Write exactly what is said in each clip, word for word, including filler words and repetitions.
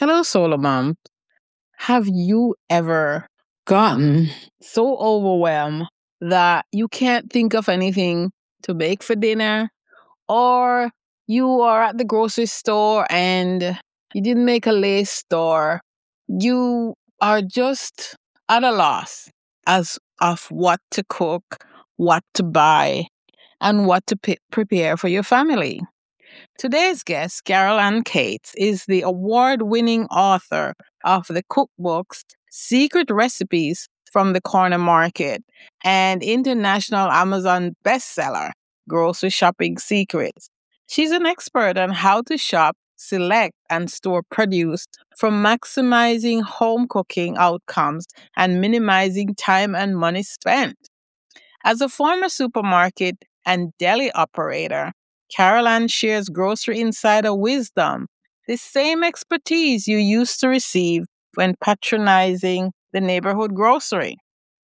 Hello, Solar Mom. Have you ever gotten so overwhelmed that you can't think of anything to bake for dinner? Or you are at the grocery store and you didn't make a list, or you are just at a loss as of what to cook, what to buy, and what to p- prepare for your family. Today's guest, Carol Ann Cates, is the award winning author of the cookbooks Secret Recipes from the Corner Market and international Amazon bestseller, Grocery Shopping Secrets. She's an expert on how to shop, select, and store produce for maximizing home cooking outcomes and minimizing time and money spent. As a former supermarket and deli operator, Caroline shares grocery insider wisdom, the same expertise you used to receive when patronizing the neighborhood grocery.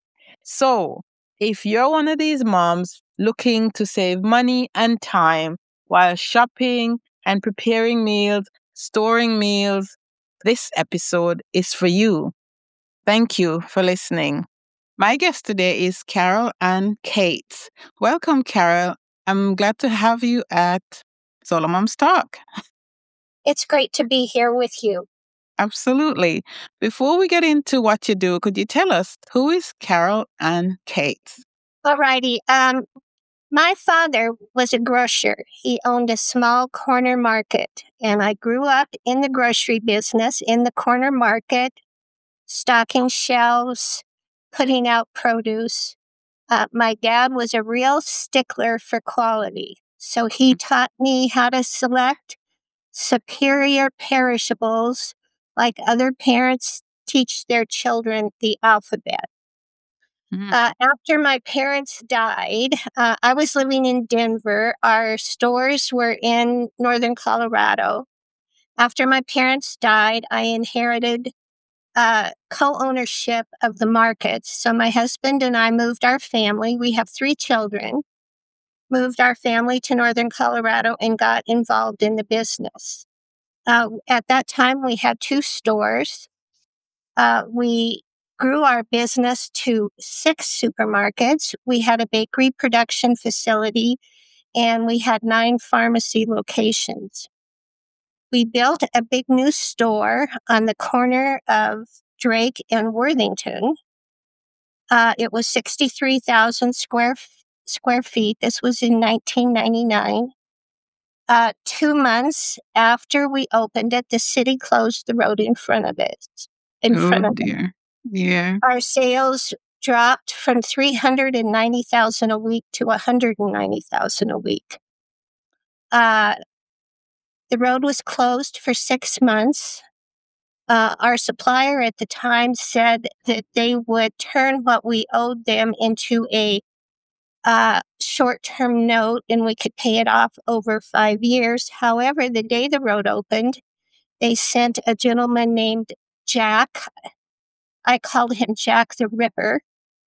So, if you're one of these moms looking to save money and time while shopping and preparing meals, storing meals, this episode is for you. Thank you for listening. My guest today is Carol Ann Cates. Welcome, Carol. I'm glad to have you at Solar Moms Talk. It's great to be here with you. Absolutely. Before we get into what you do, could you tell us who is Carol Ann Cates? Alrighty. Um, my father was a grocer. He owned a small corner market, and I grew up in the grocery business in the corner market, stocking shelves, putting out produce. Uh, my dad was a real stickler for quality, so he taught me how to select superior perishables like other parents teach their children the alphabet. Mhm. Uh, after my parents died, uh, I was living in Denver. Our stores were in northern Colorado. After my parents died, I inherited uh, co-ownership of the markets. So my husband and I moved our family. We have three children. Moved our family to northern Colorado and got involved in the business. Uh, at that time, we had two stores. Uh, we grew our business to six supermarkets. We had a bakery production facility, and we had nine pharmacy locations. We built a big new store on the corner of Drake and Worthington. Uh, it was sixty-three thousand square f- square feet. This was in nineteen ninety-nine. Uh, two months after we opened it, the city closed the road in front of it. In Oh, front of it. dear. Yeah. Our sales dropped from three hundred ninety thousand a week to one hundred ninety thousand a week. Uh, the road was closed for six months. Uh, our supplier at the time said that they would turn what we owed them into a uh, short-term note and we could pay it off over five years. However, the day the road opened, they sent a gentleman named Jack. I called him Jack the Ripper.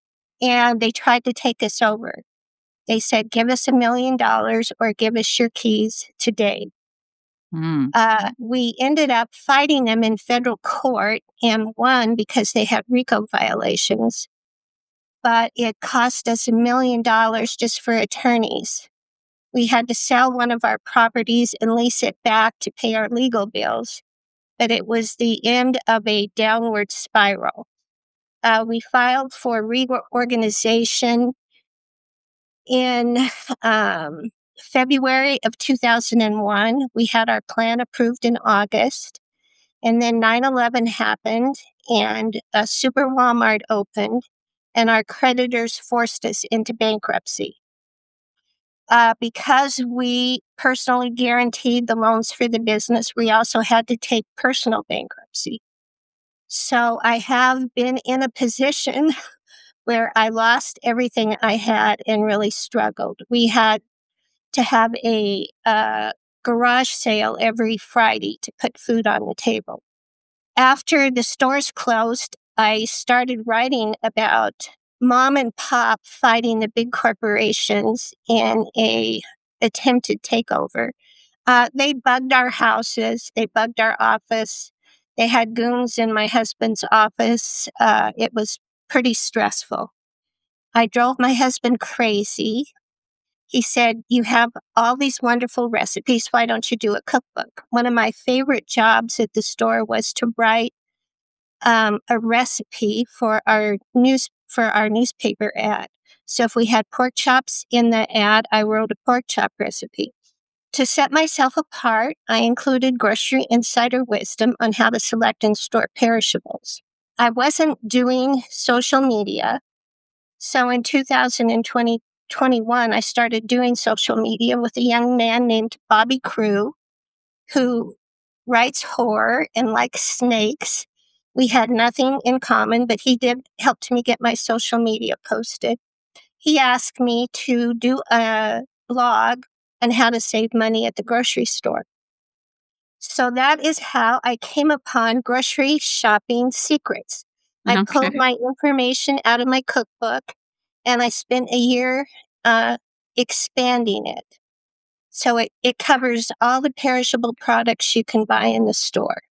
And they tried to take us over. They said, give us a million dollars or give us your keys today. Mm. Uh, we ended up fighting them in federal court and won because they had RICO violations. But it cost us a million dollars just for attorneys. We had to sell one of our properties and lease it back to pay our legal bills. But it was the end of a downward spiral. Uh, we filed for reorganization in um, February of two thousand one. We had our plan approved in August. And then nine eleven happened and a Super Walmart opened and our creditors forced us into bankruptcy. Uh, because we personally guaranteed the loans for the business, we also had to take personal bankruptcy. So I have been in a position where I lost everything I had and really struggled. We had to have a uh, garage sale every Friday to put food on the table. After the stores closed, I started writing about mom and pop fighting the big corporations in a attempted takeover. Uh, they bugged our houses. They bugged our office. They had goons in my husband's office. Uh, it was pretty stressful. I drove my husband crazy. He said, "You have all these wonderful recipes. Why don't you do a cookbook?" One of my favorite jobs at the store was to write um, a recipe for our news for our newspaper ad. So if we had pork chops in the ad, I wrote a pork chop recipe. To set myself apart, I included grocery insider wisdom on how to select and store perishables. I wasn't doing social media. So in two thousand twenty-one, I started doing social media with a young man named Bobby Crew, who writes horror and likes snakes. We had nothing in common, but he did help me get my social media posted. He asked me to do a blog on how to save money at the grocery store. So that is how I came upon Grocery Shopping Secrets. I Okay. pulled my information out of my cookbook, and I spent a year uh, expanding it. So it, it covers all the perishable products you can buy in the store.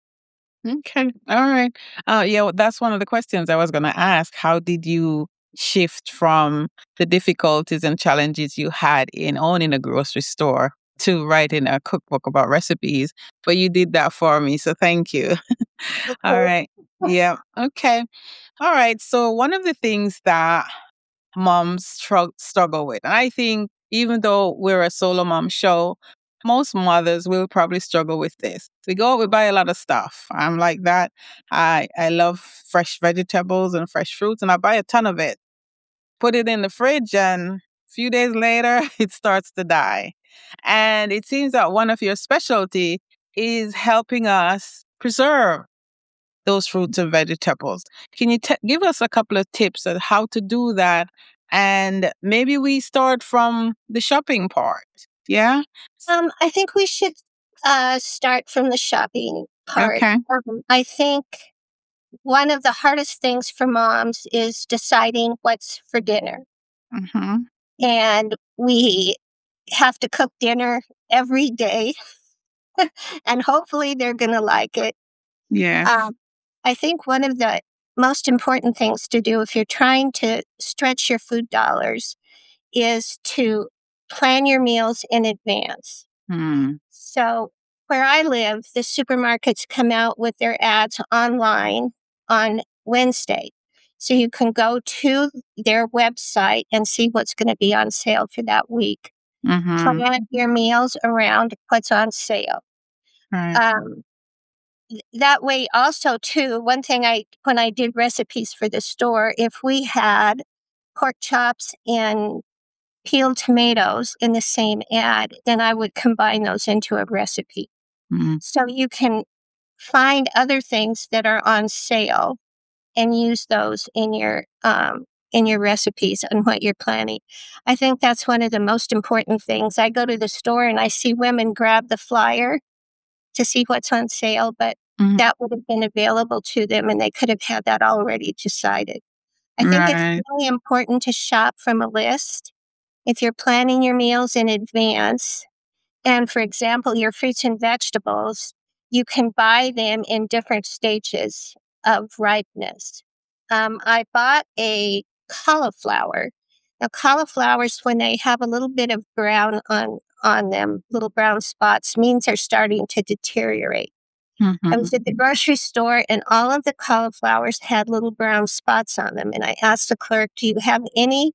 Okay. All right. Uh, yeah, well, that's one of the questions I was going to ask. How did you shift from the difficulties and challenges you had in owning a grocery store to writing a cookbook about recipes? But you did that for me, so thank you. All Okay. right. Yeah. Okay. All right. So one of the things that moms strugg- struggle with, and I think even though we're a solo mom show, most mothers will probably struggle with this. We go out, we buy a lot of stuff. I'm like that. I I love fresh vegetables and fresh fruits, and I buy a ton of it. Put it in the fridge, and a few days later, it starts to die. And it seems that one of your specialty is helping us preserve those fruits and vegetables. Can you t- give us a couple of tips on how to do that? And maybe we start from the shopping part. Yeah? Um, I think we should uh, start from the shopping part. Okay. Um, I think one of the hardest things for moms is deciding what's for dinner. Mm-hmm. And we have to cook dinner every day, and hopefully they're going to like it. Yes. Um, I think one of the most important things to do if you're trying to stretch your food dollars is to plan your meals in advance. Mm. So, where I live, the supermarkets come out with their ads online on Wednesday. So, you can go to their website and see what's going to be on sale for that week. Mm-hmm. Plan your meals around what's on sale. Right. Um, th- that way, also, too, one thing I, when I did recipes for the store, if we had pork chops and peeled tomatoes in the same ad, then I would combine those into a recipe. Mm. So you can find other things that are on sale and use those in your um, in your recipes and what you're planning. I think that's one of the most important things. I go to the store and I see women grab the flyer to see what's on sale, but Mm. that would have been available to them and they could have had that already decided. I think it's Right. really important to shop from a list. If you're planning your meals in advance, and for example, your fruits and vegetables, you can buy them in different stages of ripeness. Um, I bought a cauliflower. Now, cauliflowers, when they have a little bit of brown on, on them, little brown spots, means they're starting to deteriorate. I Mm-hmm. was at the grocery store and all of the cauliflowers had little brown spots on them. And I asked the clerk, "Do you have any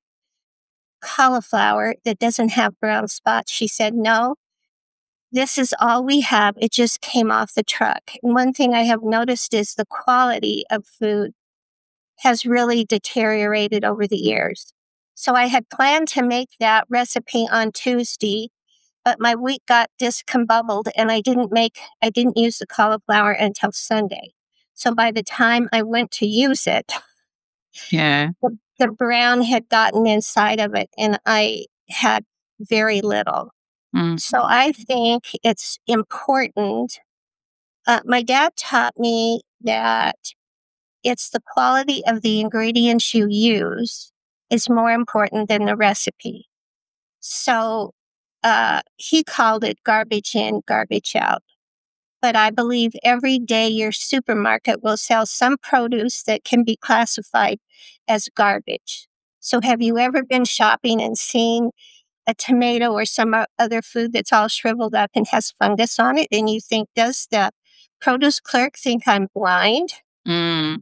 cauliflower that doesn't have brown spots?" She said, "No, this is all we have. It just came off the truck." And one thing I have noticed is the quality of food has really deteriorated over the years. So I had planned to make that recipe on Tuesday, but my week got discombobbled and I didn't make, I didn't use the cauliflower until Sunday. So by the time I went to use it, Yeah. the, the brown had gotten inside of it and I had very little. Mm. So I think it's important. Uh, my dad taught me that it's the quality of the ingredients you use is more important than the recipe. So uh, he called it garbage in, garbage out. but I believe every day your supermarket will sell some produce that can be classified as garbage. So have you ever been shopping and seen a tomato or some other food that's all shriveled up and has fungus on it, and you think, does the produce clerk think I'm blind? Mm.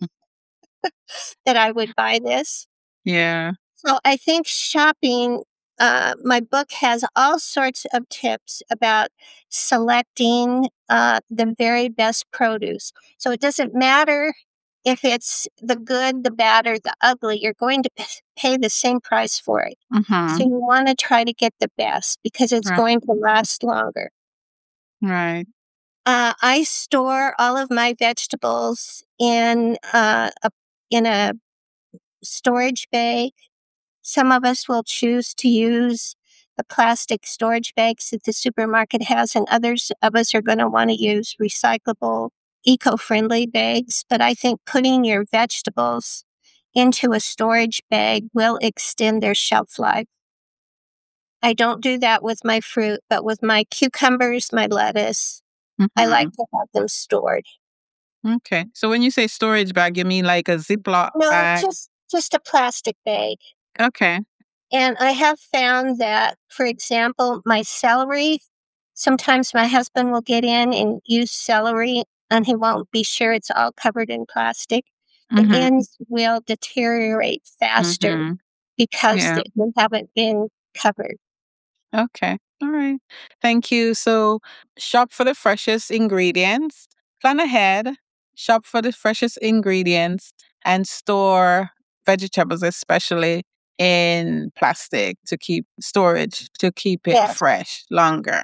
That I would buy this? Yeah. So I think shopping, uh, my book has all sorts of tips about selecting uh, the very best produce. So it doesn't matter if it's the good, the bad, or the ugly, you're going to p- pay the same price for it. Mm-hmm. So you want to try to get the best because it's Right. going to last longer. Right. Uh, I store all of my vegetables in uh, a in a storage bag. Some of us will choose to use the plastic storage bags that the supermarket has, and others of us are going to want to use recyclable, eco-friendly bags. But I think putting your vegetables into a storage bag will extend their shelf life. I don't do that with my fruit, but with my cucumbers, my lettuce, I like Mm-hmm. to have them stored. Okay. So when you say storage bag, you mean like a Ziploc No, bag? just just a plastic bag. Okay. And I have found that, for example, my celery, sometimes my husband will get in and use celery and he won't be sure it's all covered in plastic. The Mm-hmm. ends will deteriorate faster Mm-hmm. because Yeah. they haven't been covered. Okay. All right. Thank you. So shop for the freshest ingredients, plan ahead, shop for the freshest ingredients, and store vegetables, especially in plastic to keep storage, to keep it Yes. fresh longer.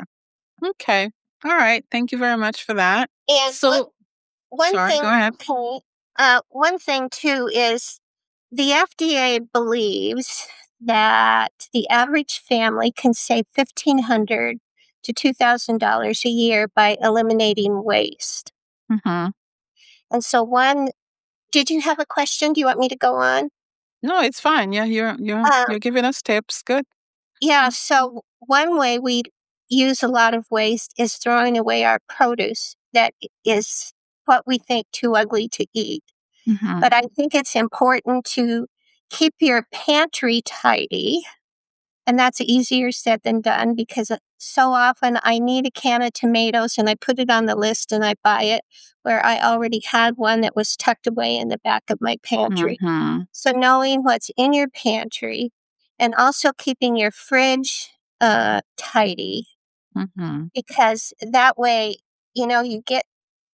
Okay. All right. Thank you very much for that. And one, So, one sorry, thing, go ahead. okay, uh, one thing too is the F D A believes that the average family can save fifteen hundred dollars to two thousand dollars a year by eliminating waste. Mm-hmm. And so one, did you have a question? Do you want me to go on? No, it's fine. Yeah, you're you're Uh, you're giving us tips. Good. yeah, so one way we use a lot of waste is throwing away our produce that is what we think too ugly to eat. Mm-hmm. But I think it's important to keep your pantry tidy. And that's easier said than done because uh, so often I need a can of tomatoes and I put it on the list and I buy it where I already had one that was tucked away in the back of my pantry. Mm-hmm. So knowing what's in your pantry and also keeping your fridge uh, tidy Mm-hmm. because that way, you know, you get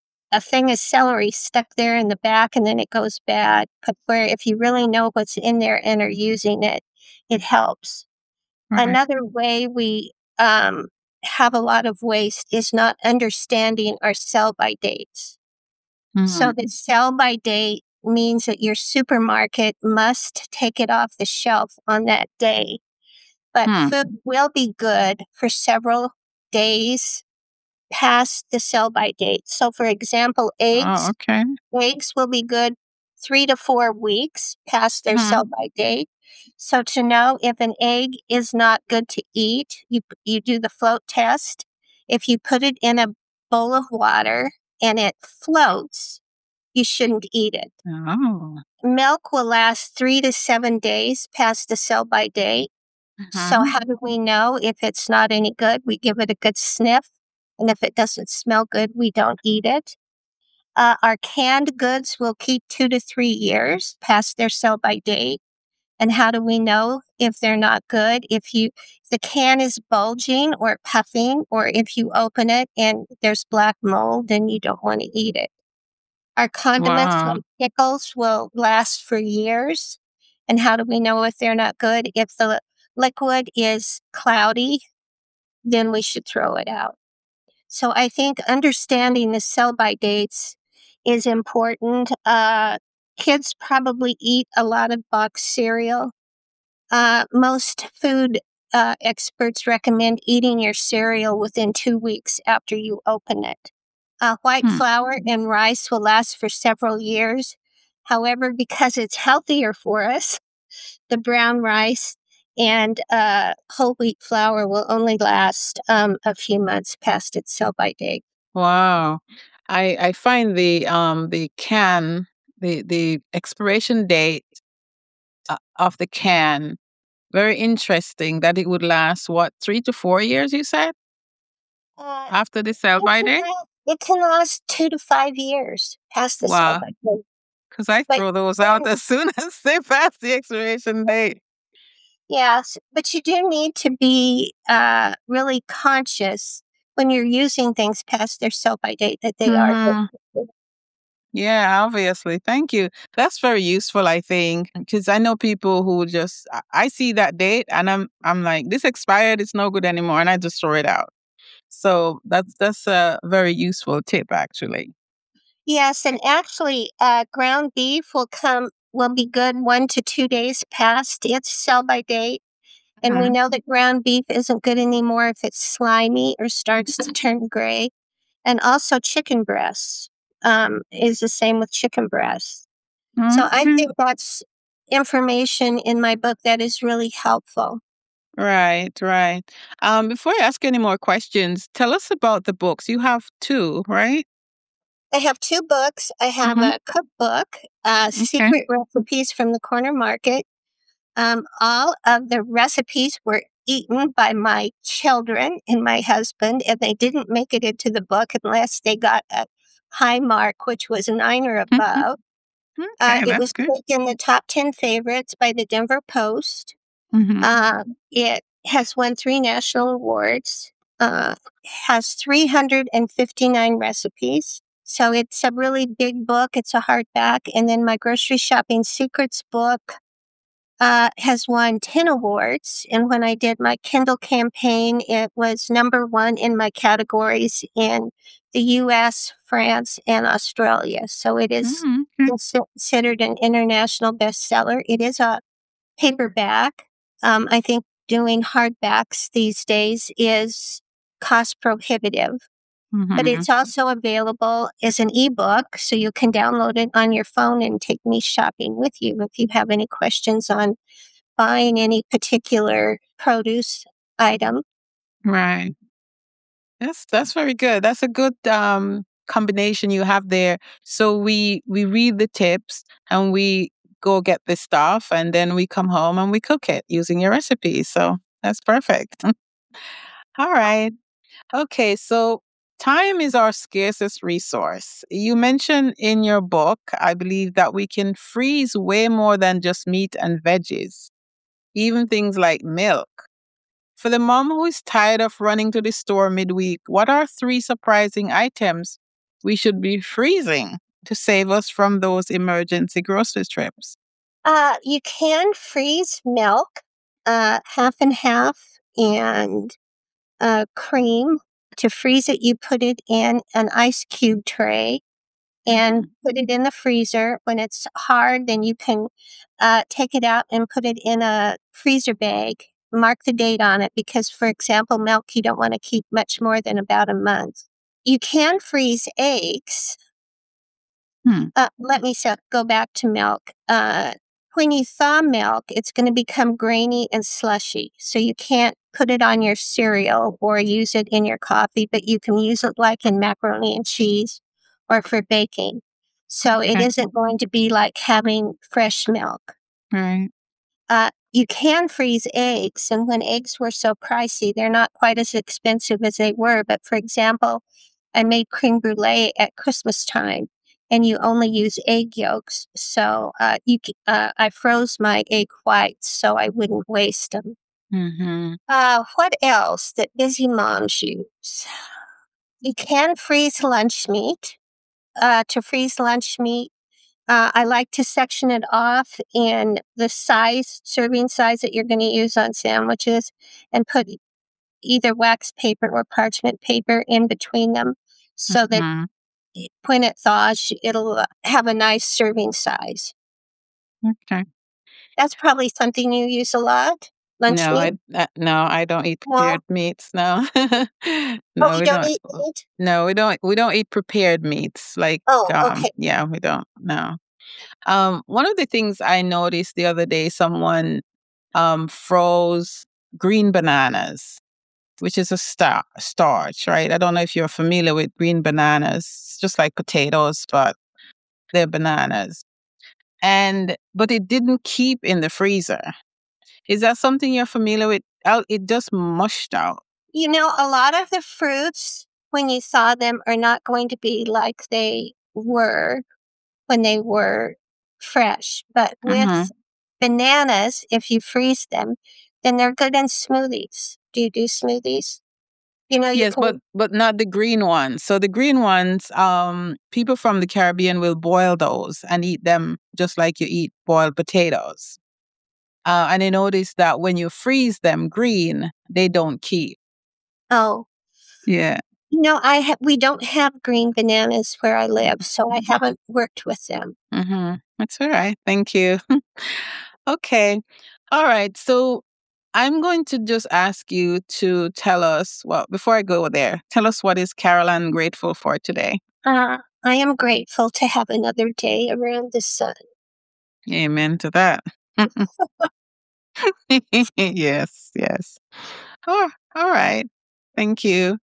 a thing of celery stuck there in the back and then it goes bad. But where if you really know what's in there and are using it, it helps. Right. Another way we um, have a lot of waste is not understanding our sell by dates. So Mm-hmm. the sell by date means that your supermarket must take it off the shelf on that day. But Hmm. food will be good for several days past the sell by date. So for example, Oh, eggs, okay. eggs will be good three to four weeks past their Mm-hmm. sell by date. So to know if an egg is not good to eat, you you do the float test. If you put it in a bowl of water and it floats, you shouldn't eat it. Oh. Milk will last three to seven days past the sell by date. So Mm-hmm. how do we know if it's not any good? We give it a good sniff. And if it doesn't smell good, we don't eat it. Uh, our canned goods will keep two to three years past their sell by date. And how do we know if they're not good? If you if the can is bulging or puffing, or if you open it and there's black mold, then you don't want to eat it. Our condiments Wow. like pickles will last for years. And how do we know if they're not good? If the liquid is cloudy, then we should throw it out. So I think understanding the sell by dates is important. Uh, kids probably eat a lot of box cereal. Uh, most food uh, experts recommend eating your cereal within two weeks after you open it. Uh, white Hmm. flour and rice will last for several years. However, because it's healthier for us, the brown rice and uh, whole wheat flour will only last um, a few months past its sell by date. Wow. I I find the um the can the the expiration date uh, of the can very interesting that it would last what three to four years you said Uh, after the sell it by can date. last, it can last two to five years past the sell Wow. by date. Because I But throw those out as soon as they pass the expiration date. yes, but you do need to be uh, really conscious when you're using things past their sell by date that they are. Hmm. Yeah, obviously. Thank you. That's very useful, I think, because I know people who just I I see that date and I'm I'm like, this expired, it's no good anymore, and I just throw it out. So that's that's a very useful tip, actually. Yes, and actually, uh, ground beef will come will be good one to two days past its sell by date. And we Mhm. know that ground beef isn't good anymore if it's slimy or starts to turn gray. And also chicken breasts um, is the same with chicken breasts. So I Mhm. think that's information in my book that is really helpful. Right, right. Um, before I ask any more questions, tell us about the books. You have two, right? I have two books. I have Mm-hmm. a cookbook, uh, Okay. Secret Recipes from the Corner Market. Um, all of the recipes were eaten by my children and my husband, and they didn't make it into the book unless they got a high mark, which was a nine or above. Uh, Okay, it that's was good. put in the top ten favorites by the Denver Post. Mm-hmm. Um, it has won three national awards, uh, has three hundred fifty-nine recipes. So it's a really big book. It's a hardback. And then my grocery shopping secrets book uh, has won ten awards. And when I did my Kindle campaign, it was number one in my categories in the U S, France, and Australia. So it is Mm-hmm. Okay. consi- considered an international bestseller. It is a paperback. Um, I think doing hardbacks these days is cost prohibitive, but Mm-hmm. it's also available as an ebook, so you can download it on your phone and take me shopping with you if you have any questions on buying any particular produce item. Right. That's that's very good. That's a good um combination you have there. So we we read the tips and we go get the stuff and then we come home and we cook it using your recipe. So that's perfect. All right. Okay, so time is our scarcest resource. You mentioned in your book, I believe, that we can freeze way more than just meat and veggies, even things like milk. For the mom who is tired of running to the store midweek, what are three surprising items we should be freezing to save us from those emergency grocery trips? Uh, you can freeze milk, uh, half and half, and uh, cream. To freeze it, you put it in an ice cube tray and Mhm. put it in the freezer. When it's hard, then you can uh, take it out and put it in a freezer bag. Mark the date on it because, for example, milk you don't want to keep much more than about a month. You can freeze eggs. Hmm. Uh, let me se- go back to milk. Uh, when you thaw milk, it's going to become grainy and slushy. So you can't put it on your cereal or use it in your coffee, but you can use it like in macaroni and cheese or for baking. So it Okay. isn't going to be like having fresh milk. Right. Uh, you can freeze eggs, and when eggs were so pricey, they're not quite as expensive as they were. But for example, I made creme brulee at Christmas time, and you only use egg yolks. So uh, you, c- uh, I froze my egg whites so I wouldn't waste them. Mm-hmm. Uh, what else that busy moms use? You can freeze lunch meat. Uh, to freeze lunch meat, uh, I like to section it off in the size, serving size that you're going to use on sandwiches, and put either wax paper or parchment paper in between them so that Mm-hmm. when it thaws, it'll uh, have a nice serving size. Okay. That's probably something you use a lot. Lunch No, meat? I uh, no, I don't eat No. prepared meats. No, Oh, no, you we don't don't. eat meat? No, we don't. We don't eat prepared meats. Like, Oh, um, okay. yeah, we don't. No. Um, one of the things I noticed the other day, someone um froze green bananas. which is a star- starch, right? I don't know if you're familiar with green bananas, it's just like potatoes, but they're bananas. And but it didn't keep in the freezer. Is that something you're familiar with? Out, it just mushed out. You know, a lot of the fruits, when you thaw them, are not going to be like they were when they were fresh. But with Mhm. bananas, if you freeze them, then they're good in smoothies. Do you do smoothies? You know, you Yes, can. but but not the green ones. So the green ones, um, people from the Caribbean will boil those and eat them just like you eat boiled potatoes. Uh, and I noticed that when you freeze them green, they don't keep. Oh, Yeah. you know, I ha- we don't have green bananas where I live, so I haven't worked with them. Mm-hmm. That's all right. Thank you. Okay. All right. So I'm going to just ask you to tell us, well, before I go there, tell us what is Caroline grateful for today? Uh, I am grateful to have another day around the sun. Amen to that. Yes, yes. Oh, all right. Thank you.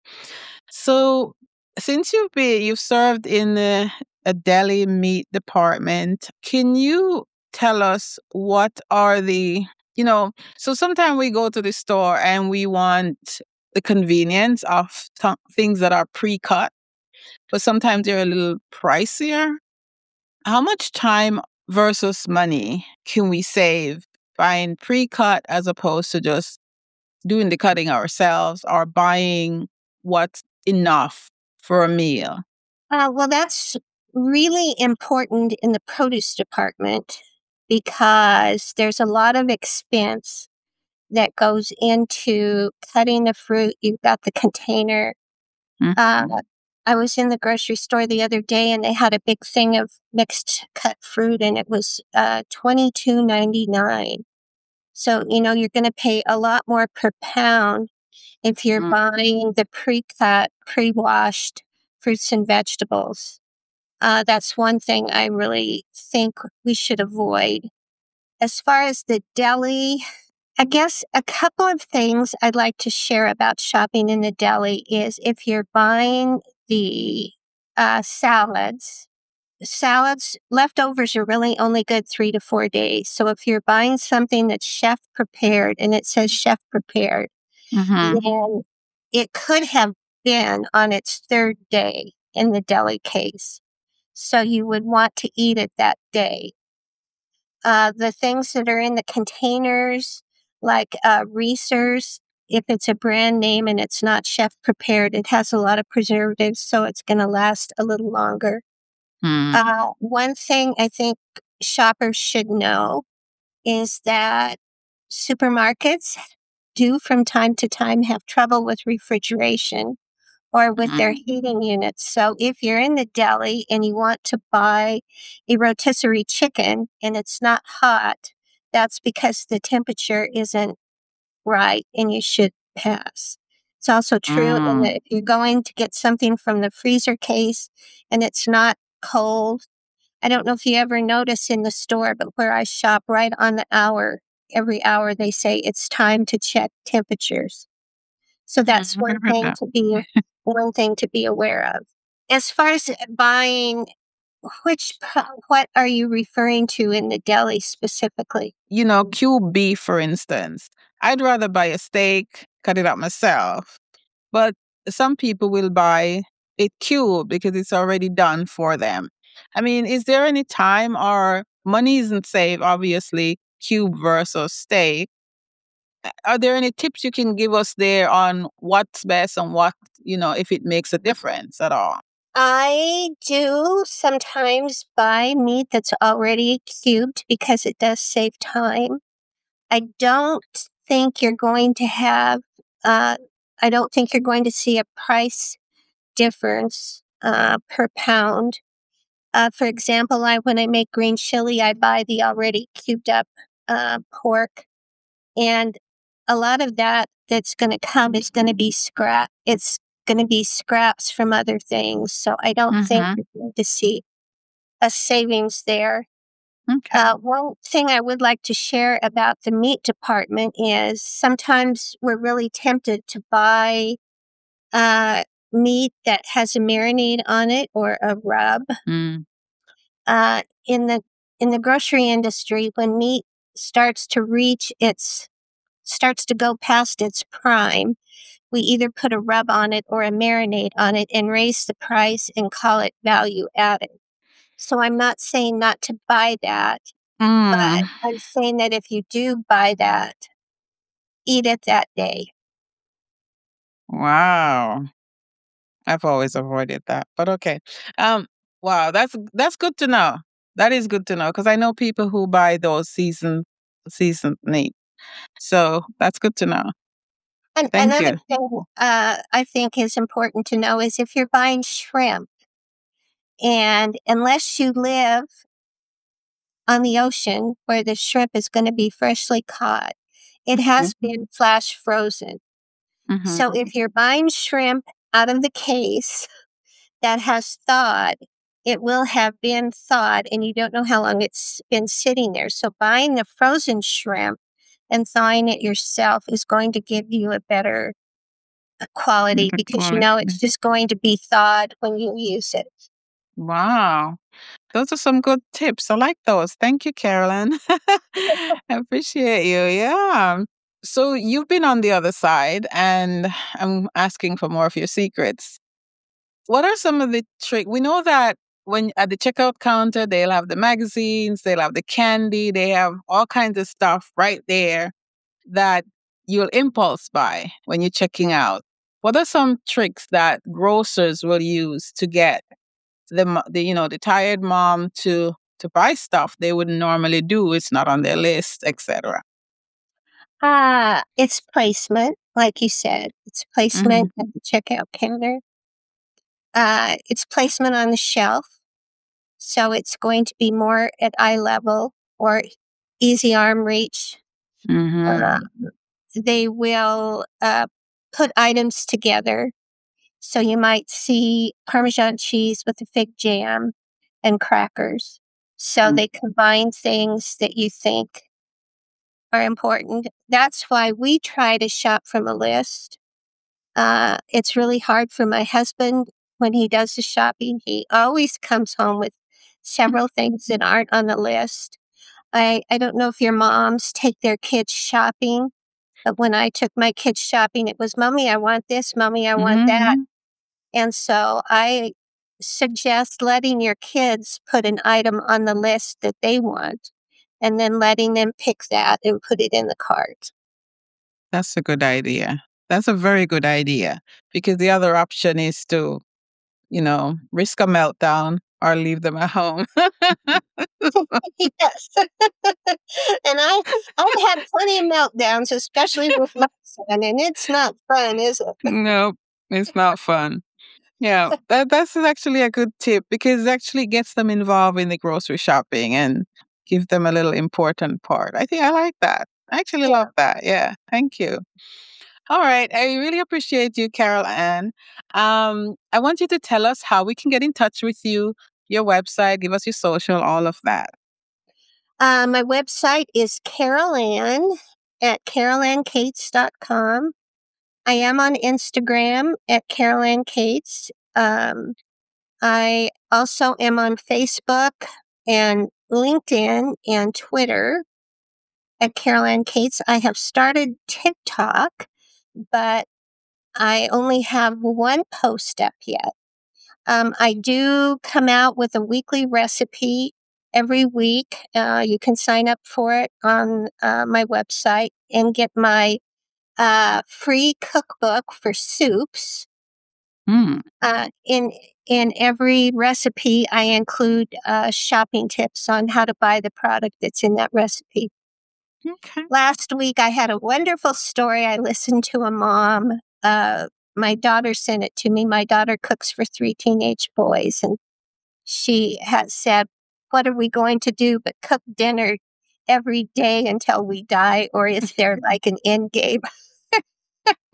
So, since you've been you've served in the a deli meat department, can you tell us what are the, you know, so sometimes we go to the store and we want the convenience of th- things that are pre-cut, but sometimes they're a little pricier. How much time versus money can we save buying pre-cut as opposed to just doing the cutting ourselves or buying what's enough for a meal? Uh, well, that's really important in the produce department because there's a lot of expense that goes into cutting the fruit. You've got the container. Uh, Mhm. I was in the grocery store the other day and they had a big thing of mixed cut fruit and it was uh, twenty-two ninety-nine. So, you know, you're going to pay a lot more per pound if you're Mm, buying the pre-cut, pre-washed fruits and vegetables. Uh, that's one thing I really think we should avoid. As far as the deli, I guess a couple of things I'd like to share about shopping in the deli is if you're buying the uh, salads, salads, leftovers are really only good three to four days. So if you're buying something that's chef prepared and it says chef prepared, mhm, then it could have been on its third day in the deli case. So you would want to eat it that day. Uh, the things that are in the containers, like uh, Reese's, if it's a brand name and it's not chef prepared, it has a lot of preservatives, so it's going to last a little longer. mm, Uh, one thing I think shoppers should know is that supermarkets do from time to time have trouble with refrigeration or with their mm, heating units. So if you're in the deli and you want to buy a rotisserie chicken and it's not hot, that's because the temperature isn't right and you should pass. It's also true in mm, that if you're going to get something from the freezer case and it's not cold, I don't know if you ever notice in the store, but where I shop right on the hour, every hour they say it's time to check temperatures. So that's mhm. one I've heard thing that. to be one thing to be aware of. As far as buying, which pro- what are you referring to in the deli specifically? You know, cube beef, for instance. I'd rather buy a steak, cut it up myself. But some people will buy it cube because it's already done for them. I mean, is there any time or money isn't saved, obviously, cube versus steak? Are there any tips you can give us there on what's best and what, you know, if it makes a difference at all? I do sometimes buy meat that's already cubed because it does save time. I don't think you're going to have, uh, I don't think you're going to see a price difference uh, per pound. Uh, for example, I when I make green chili, I buy the already cubed up uh, pork, and a lot of that that's going to come is going to be scrap. It's going to be scraps from other things. So I don't think Mm-hmm. you're going to see a savings there. Okay. Uh, one thing I would like to share about the meat department is sometimes we're really tempted to buy uh, meat that has a marinade on it or a rub. Mm. Uh, in the in the grocery industry, when meat starts to reach its starts to go past its prime, we either put a rub on it or a marinade on it and raise the price and call it value added. So I'm not saying not to buy that, but Mm. I'm saying that if you do buy that, eat it that day. Wow. I've always avoided that, but okay. Um, wow, that's that's good to know. That is good to know because I know people who buy those season seasoned meat. So that's good to know. And Thank another you. thing uh, I think is important to know is if you're buying shrimp, and unless you live on the ocean where the shrimp is going to be freshly caught, it Mhm. has been flash frozen. Mhm. So if you're buying shrimp out of the case that has thawed, it will have been thawed and you don't know how long it's been sitting there. So buying the frozen shrimp and thawing it yourself is going to give you a better uh, quality Good because you know quality. it's just going to be thawed when you use it. Wow. Those are some good tips. I like those. Thank you, Carolyn. I appreciate you. Yeah. So you've been on the other side and I'm asking for more of your secrets. What are some of the tricks? We know that when at the checkout counter, they'll have the magazines, they'll have the candy, they have all kinds of stuff right there that you'll impulse buy when you're checking out. What are some tricks that grocers will use to get the, mo- the you know the tired mom to to buy stuff they wouldn't normally do? It's not on their list, et cetera. Uh, it's placement, like you said. It's Mm-hmm. placement at the checkout counter. Uh, it's placement on the shelf. So it's going to be more at eye level or easy arm reach. Uh, Mm-hmm. they will uh, put items together. So you might see Parmesan cheese with a fig jam and crackers. So they combine things that you think are important. That's why we try to shop from a list. Uh, it's really hard for my husband when he does the shopping. He always comes home with several things that aren't on the list. I, I don't know if your moms take their kids shopping, but when I took my kids shopping, it was, Mommy, I want this, Mommy, I want that. Mm-hmm. And so I suggest letting your kids put an item on the list that they want and then letting them pick that and put it in the cart. That's a good idea. That's a very good idea because the other option is to, you know, risk a meltdown or leave them at home. Yes. And I I've had plenty of meltdowns, especially with my son, and it's not fun, is it? No, it's not fun. Yeah, that that's actually a good tip because it actually gets them involved in the grocery shopping and give them a little important part. I think I like that. I actually Yeah. love that. Yeah, thank you. All right, I really appreciate you, Carol Ann. Um, I want you to tell us how we can get in touch with you, your website, give us your social, all of that. Uh, my website is Carol Ann at carol ann cates dot com. I am on Instagram at Carol Ann Cates. Um, I also am on Facebook and LinkedIn and Twitter at Carol Ann Cates. I have started TikTok, but I only have one post up yet. Um, I do come out with a weekly recipe every week. Uh, you can sign up for it on uh, my website and get my uh, free cookbook for soups. Mm, Uh, in in every recipe, I include uh, shopping tips on how to buy the product that's in that recipe. okay. Last week, I had a wonderful story. I listened to a mom. Uh, my daughter sent it to me. My daughter cooks for three teenage boys, and she has said, "What are we going to do but cook dinner every day until we die, or is there like an end game?"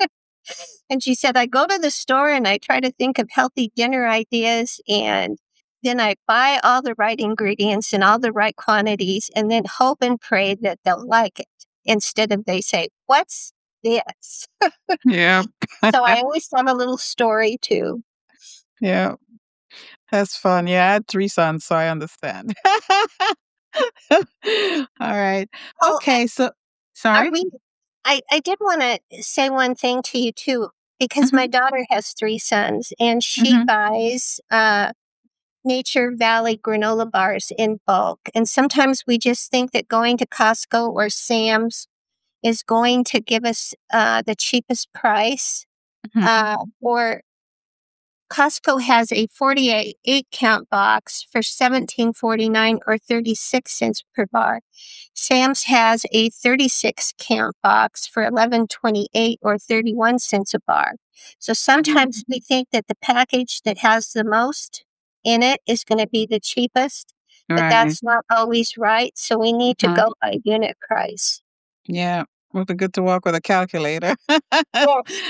And she said, "I go to the store and I try to think of healthy dinner ideas, and then I buy all the right ingredients and all the right quantities and then hope and pray that they'll like it instead of they say, "What's this?" Yeah. So I always have a little story too. Yeah. That's fun. Yeah, I had three sons, so I understand. All right. Oh, Okay, so are sorry? we I, I did want to say one thing to you too, because my Mhm, daughter has three sons and she mhm, buys uh, Nature Valley granola bars in bulk. And sometimes we just think that going to Costco or Sam's is going to give us uh, the cheapest price. mhm. Uh, or Costco has a forty-eight eight count box for seventeen forty-nine or thirty-six cents per bar. Sam's has a thirty-six count box for eleven twenty-eight or thirty-one cents a bar. So sometimes we think that the package that has the most in it is going to be the cheapest, but Right. that's not always right. So we need to Mhm. go by unit price. Yeah. Well, it's good to walk with a calculator. Yes.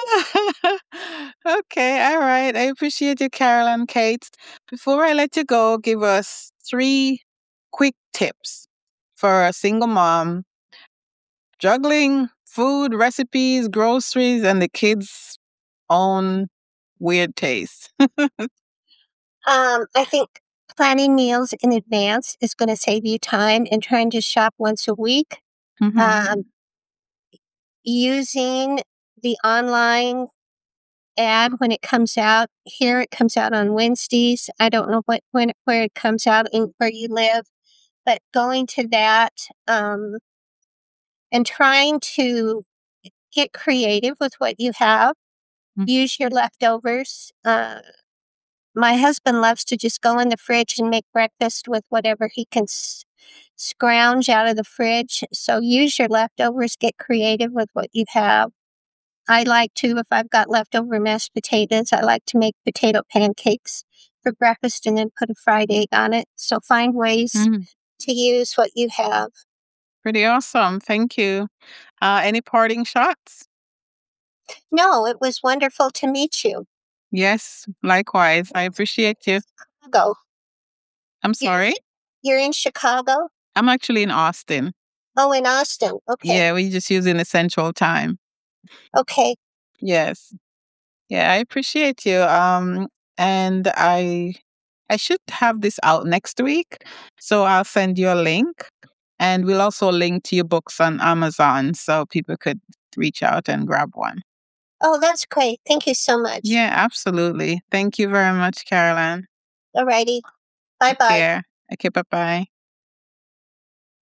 Okay, all right. I appreciate you, Carol and Kate. Before I let you go, give us three quick tips for a single mom juggling food, recipes, groceries, and the kids' own weird tastes. Um, I think planning meals in advance is going to save you time and trying to shop once a week. Mhm. Um, using the online ad when it comes out. Here it comes out on Wednesdays. I don't know what when where it comes out in where you live, but going to that um, and trying to get creative with what you have. Mm. Use your leftovers. Uh, my husband loves to just go in the fridge and make breakfast with whatever he can s- scrounge out of the fridge. So use your leftovers. Get creative with what you have. I like to, if I've got leftover mashed potatoes, I like to make potato pancakes for breakfast and then put a fried egg on it. So find ways Mm. to use what you have. Pretty awesome. Thank you. Uh, any parting shots? No, it was wonderful to meet you. Yes, likewise. I appreciate you. Chicago. I'm You're, sorry. you're in Chicago? I'm actually in Austin. Oh, in Austin. Okay. Yeah, we just using the central time. Okay. Yes. Yeah, I appreciate you. Um, and I I should have this out next week, so I'll send you a link, and we'll also link to your books on Amazon so people could reach out and grab one. Oh, that's great. Thank you so much. Yeah, absolutely. Thank you very much, Caroline. Alrighty. Bye Take bye. care. Okay, bye bye.